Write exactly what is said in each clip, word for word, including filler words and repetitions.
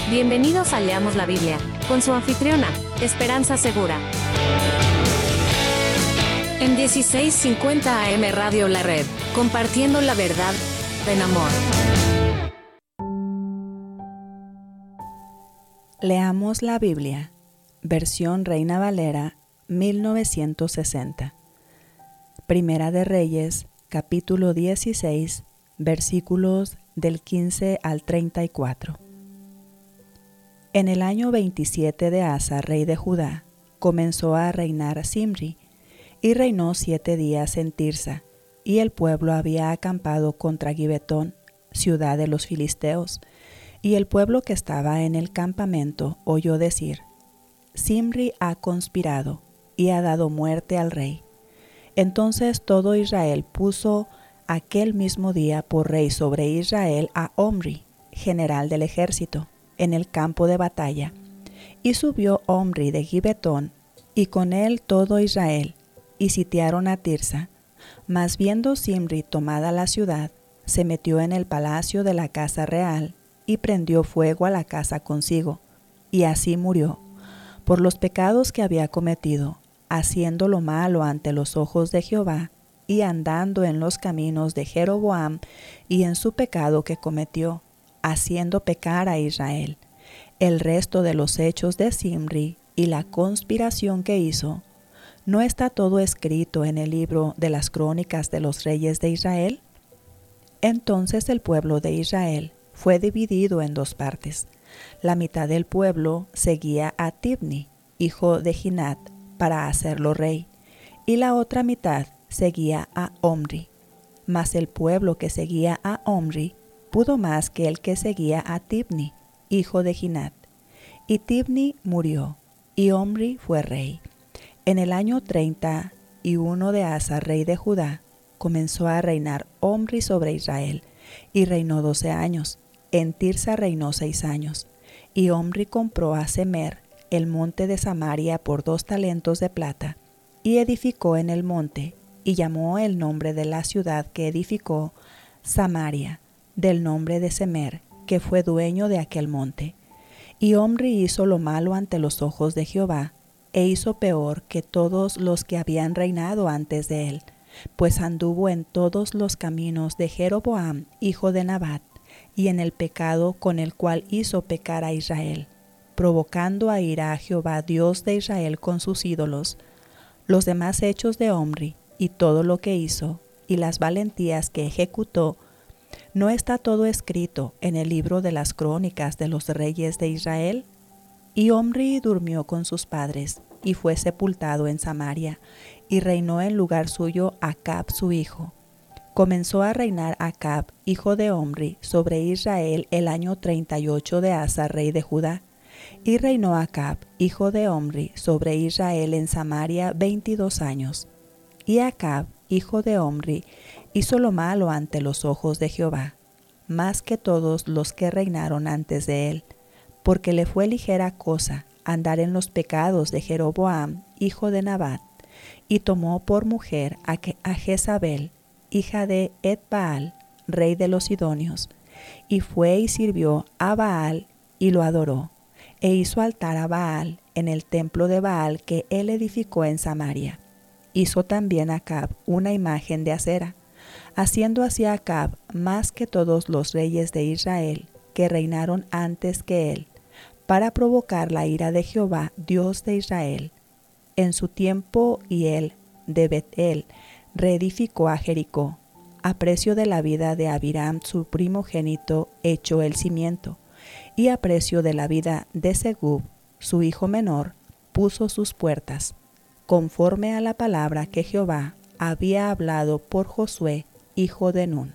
Bienvenidos a Leamos la Biblia, con su anfitriona, Esperanza Segura. En dieciséis cincuenta A M Radio La Red, compartiendo la verdad en amor. Leamos la Biblia, versión Reina Valera, mil novecientos sesenta. Primera de Reyes, capítulo dieciséis, versículos del quince al treinta y cuatro. En el año veintisiete de Asa, rey de Judá, comenzó a reinar Zimri, y reinó siete días en Tirsa, y el pueblo había acampado contra Gibetón, ciudad de los filisteos, y el pueblo que estaba en el campamento oyó decir: Zimri ha conspirado, y ha dado muerte al rey. Entonces todo Israel puso aquel mismo día por rey sobre Israel a Omri, general del ejército, en el campo de batalla. Y subió Omri de Gibetón, y con él todo Israel, y sitiaron a Tirsa. Mas viendo Zimri tomada la ciudad, se metió en el palacio de la casa real, y prendió fuego a la casa consigo, y así murió, por los pecados que había cometido, haciendo lo malo ante los ojos de Jehová, y andando en los caminos de Jeroboam, y en su pecado que cometió, haciendo pecar a Israel. El resto de los hechos de Zimri y la conspiración que hizo, ¿no está todo escrito en el libro de las crónicas de los reyes de Israel? Entonces el pueblo de Israel fue dividido en dos partes. La mitad del pueblo seguía a Tibni, hijo de Ginat, para hacerlo rey, y la otra mitad seguía a Omri. Mas el pueblo que seguía a Omri pudo más que el que seguía a Tibni, hijo de Ginat. Y Tibni murió, y Omri fue rey. En el año treinta y uno de Asa, rey de Judá, comenzó a reinar Omri sobre Israel, y reinó doce años. En Tirsa reinó seis años. Y Omri compró a Semer, el monte de Samaria, por dos talentos de plata, y edificó en el monte, y llamó el nombre de la ciudad que edificó Samaria, del nombre de Semer, que fue dueño de aquel monte. Y Omri hizo lo malo ante los ojos de Jehová, e hizo peor que todos los que habían reinado antes de él, pues anduvo en todos los caminos de Jeroboam, hijo de Nabat, y en el pecado con el cual hizo pecar a Israel, provocando a ira a Jehová, Dios de Israel, con sus ídolos. Los demás hechos de Omri, y todo lo que hizo, y las valentías que ejecutó, ¿no está todo escrito en el libro de las crónicas de los reyes de Israel? Y Omri durmió con sus padres, y fue sepultado en Samaria, y reinó en lugar suyo Acab su hijo. Comenzó a reinar Acab, hijo de Omri, sobre Israel el año treinta y ocho de Asa, rey de Judá. Y reinó Acab, hijo de Omri, sobre Israel en Samaria veintidós años. Y Acab, hijo de Omri, hizo lo malo ante los ojos de Jehová, más que todos los que reinaron antes de él, porque le fue ligera cosa andar en los pecados de Jeroboam, hijo de Nabat, y tomó por mujer a, a Jezabel, hija de Etbaal, rey de los Sidonios, y fue y sirvió a Baal y lo adoró, e hizo altar a Baal en el templo de Baal que él edificó en Samaria. Hizo también Acab una imagen de acera, haciendo así Acab más que todos los reyes de Israel que reinaron antes que él, para provocar la ira de Jehová, Dios de Israel. En su tiempo, y él, de Bet-el, reedificó a Jericó, a precio de la vida de Abiram su primogénito, echó el cimiento, y a precio de la vida de Segub, su hijo menor, puso sus puertas, conforme a la palabra que Jehová había hablado por Josué, hijo de Nun.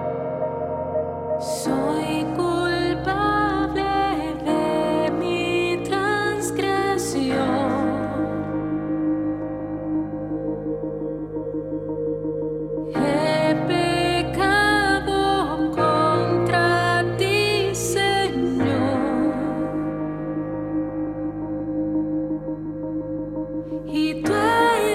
Soy culpable de mi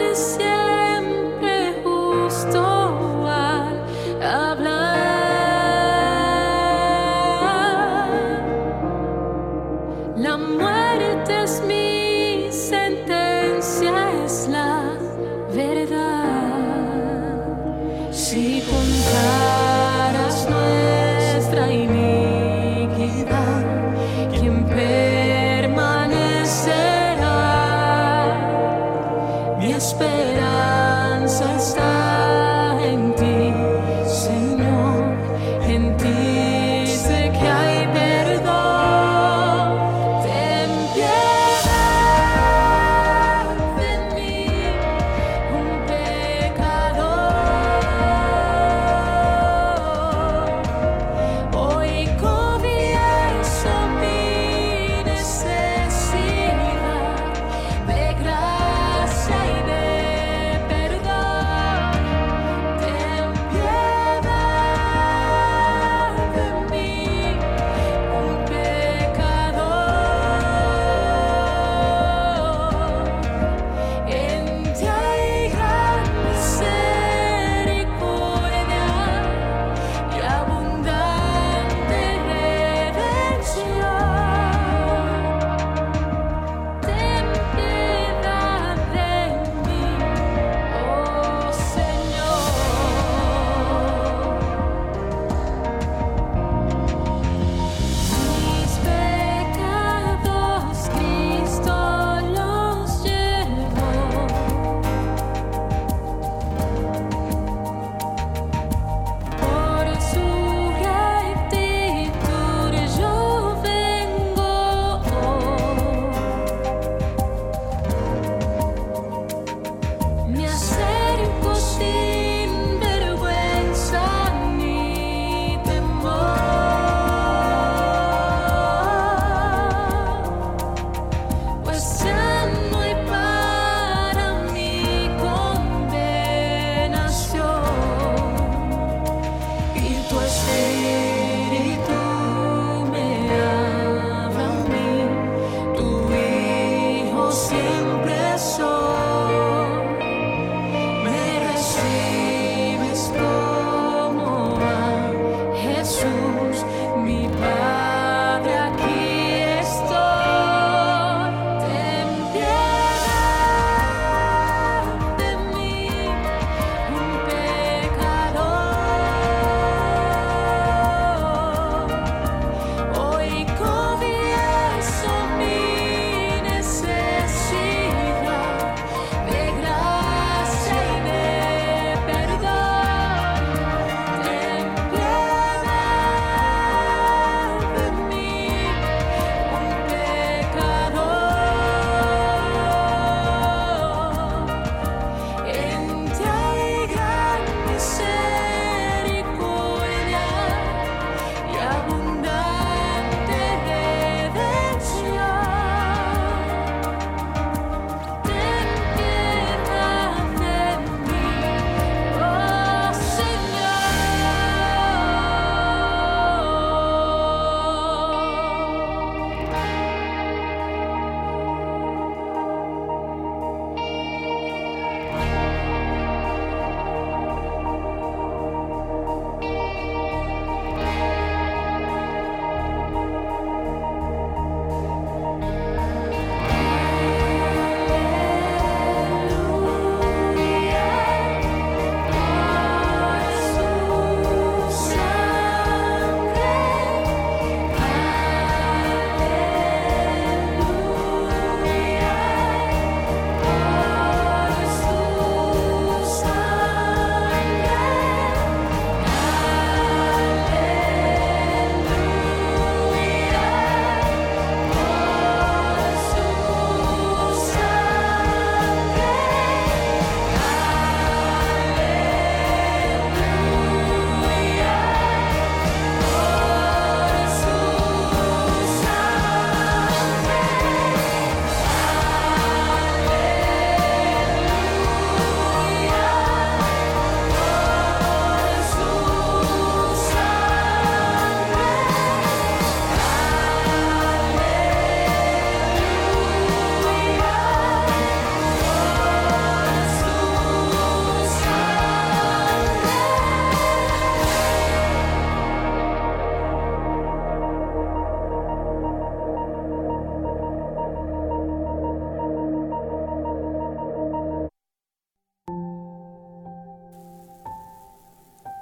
gracia y de perdón.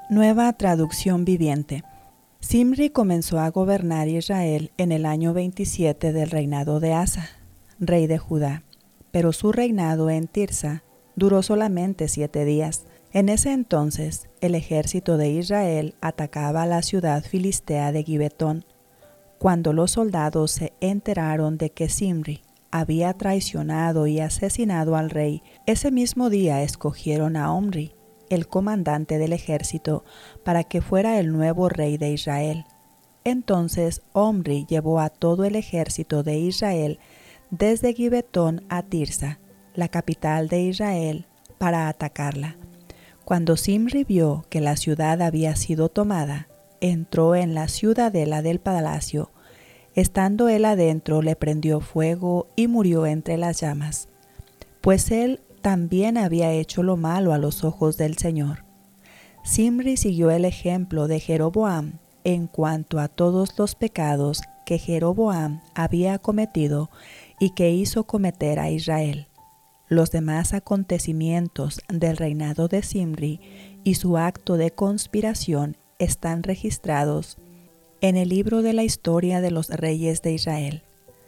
Nueva traducción viviente. Zimri comenzó a gobernar Israel en el año veintisiete del reinado de Asa, rey de Judá, pero su reinado en Tirsa duró solamente siete días. En ese entonces, el ejército de Israel atacaba la ciudad filistea de Gibetón. Cuando los soldados se enteraron de que Zimri había traicionado y asesinado al rey, ese mismo día escogieron a Omri, el comandante del ejército, para que fuera el nuevo rey de Israel. Entonces Omri llevó a todo el ejército de Israel desde Gibetón a Tirsa, la capital de Israel, para atacarla. Cuando Zimri vio que la ciudad había sido tomada, entró en la ciudadela del palacio. Estando él adentro, le prendió fuego y murió entre las llamas, pues él también había hecho lo malo a los ojos del Señor. Zimri siguió el ejemplo de Jeroboam en cuanto a todos los pecados que Jeroboam había cometido y que hizo cometer a Israel. Los demás acontecimientos del reinado de Zimri y su acto de conspiración están registrados en el libro de la historia de los reyes de Israel.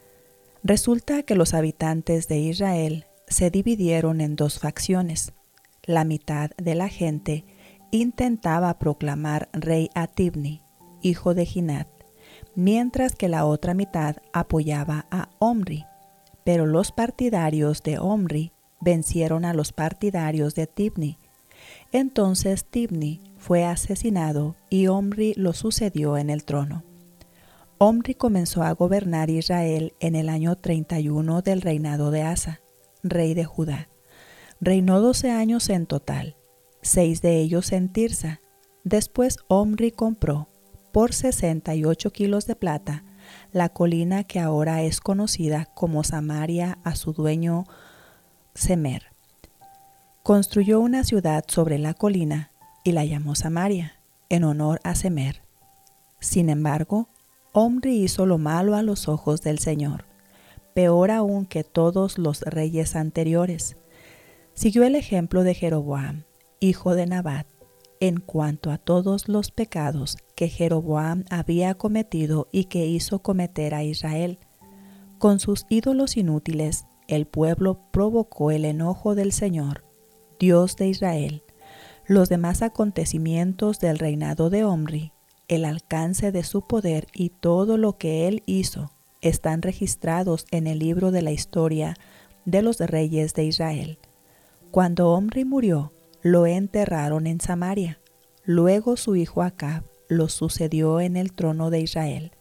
Resulta que los habitantes de Israel se dividieron en dos facciones. La mitad de la gente intentaba proclamar rey a Tibni, hijo de Ginat, mientras que la otra mitad apoyaba a Omri. Pero los partidarios de Omri vencieron a los partidarios de Tibni. Entonces Tibni fue asesinado y Omri lo sucedió en el trono. Omri comenzó a gobernar Israel en el año treinta y uno del reinado de Asa, rey de Judá. Reinó doce años en total, seis de ellos en Tirsa. Después Omri compró, por sesenta y ocho kilos de plata, la colina que ahora es conocida como Samaria a su dueño Semer. Construyó una ciudad sobre la colina y la llamó Samaria, en honor a Semer. Sin embargo, Omri hizo lo malo a los ojos del Señor, peor aún que todos los reyes anteriores. Siguió el ejemplo de Jeroboam, hijo de Nabat, en cuanto a todos los pecados que Jeroboam había cometido y que hizo cometer a Israel. Con sus ídolos inútiles, el pueblo provocó el enojo del Señor, Dios de Israel. Los demás acontecimientos del reinado de Omri, el alcance de su poder y todo lo que él hizo, están registrados en el libro de la historia de los reyes de Israel. Cuando Omri murió, lo enterraron en Samaria. Luego su hijo Acab lo sucedió en el trono de Israel.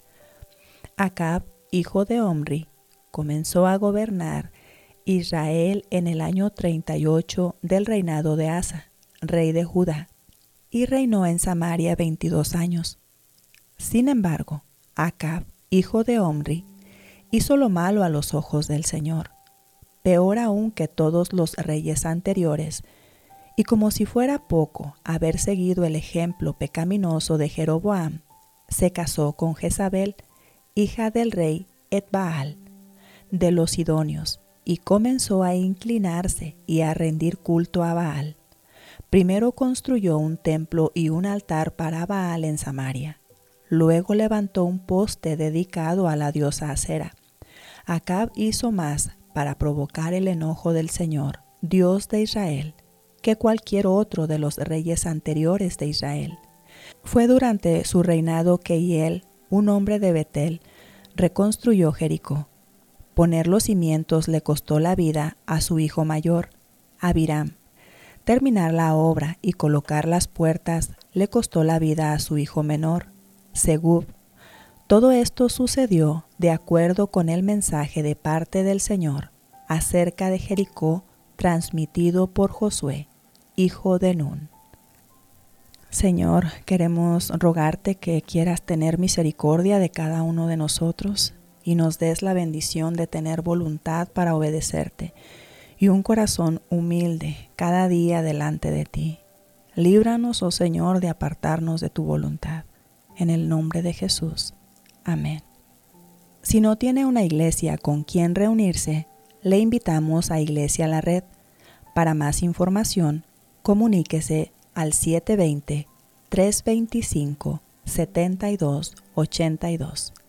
Acab, hijo de Omri, comenzó a gobernar Israel en el año treinta y ocho del reinado de Asa, rey de Judá, y reinó en Samaria veintidós años. Sin embargo, Acab, hijo de Omri, hizo lo malo a los ojos del Señor, peor aún que todos los reyes anteriores, y como si fuera poco haber seguido el ejemplo pecaminoso de Jeroboam, se casó con Jezabel, hija del rey Etbaal, de los Sidonios, y comenzó a inclinarse y a rendir culto a Baal. Primero construyó un templo y un altar para Baal en Samaria. Luego levantó un poste dedicado a la diosa Asera. Acab hizo más para provocar el enojo del Señor, Dios de Israel, que cualquier otro de los reyes anteriores de Israel. Fue durante su reinado que Hiel, un hombre de Betel, reconstruyó Jericó. Poner los cimientos le costó la vida a su hijo mayor, Abiram. Terminar la obra y colocar las puertas le costó la vida a su hijo menor, Segub. Todo esto sucedió de acuerdo con el mensaje de parte del Señor acerca de Jericó transmitido por Josué, hijo de Nun. Señor, queremos rogarte que quieras tener misericordia de cada uno de nosotros y nos des la bendición de tener voluntad para obedecerte y un corazón humilde cada día delante de ti. Líbranos, oh Señor, de apartarnos de tu voluntad. En el nombre de Jesús. Amén. Si no tiene una iglesia con quien reunirse, le invitamos a Iglesia La Red. Para más información, comuníquese al siete dos cero, tres dos cinco, siete dos ocho dos.